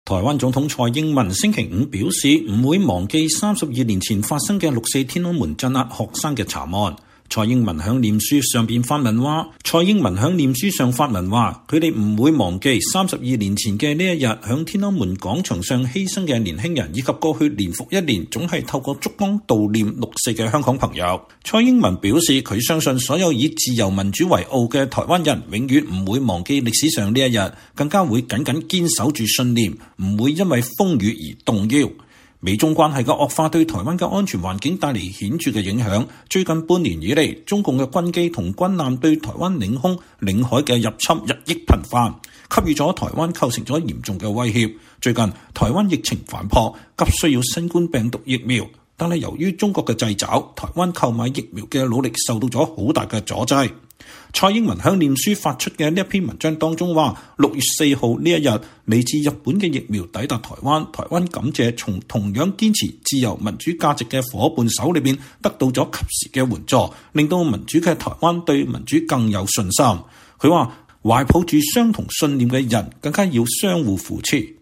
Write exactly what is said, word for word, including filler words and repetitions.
台灣總統蔡英文星期五表示，唔會忘記三十二年前發生嘅六四天安門鎮壓學生嘅慘案。蔡英文響臉書上邊發文話，蔡英文響臉書上發文話，佢哋唔會忘記三十二年前嘅呢一日響天安門廣場上犧牲嘅年輕人，以及過去年復一年總係透過燭光悼念六四嘅香港朋友。蔡英文表示，佢相信所有以自由民主為傲嘅台灣人，永遠唔會忘記歷史上呢一日，更加會緊緊堅守住信念，唔會因為風雨而動搖。美中關係嘅惡化對台灣嘅安全環境帶嚟顯著嘅影響。最近半年以嚟，中共嘅軍機同軍艦對台灣領空、領海嘅入侵日益頻繁，給予咗台灣構成咗嚴重嘅威脅。最近台灣疫情反撲，急需要新冠病毒疫苗，但係由於中國嘅掣肘，台灣購買疫苗嘅努力受到咗好大嘅阻滯。蔡英文向臉書發出嘅呢一篇文章當中話，六月四號呢一日，嚟自日本嘅疫苗抵達台灣，台灣感謝從同樣堅持自由民主價值嘅夥伴手裏邊得到咗及時嘅援助，令到民主嘅台灣對民主更有信心。佢話，懷抱住相同信念嘅人更加要相互扶持。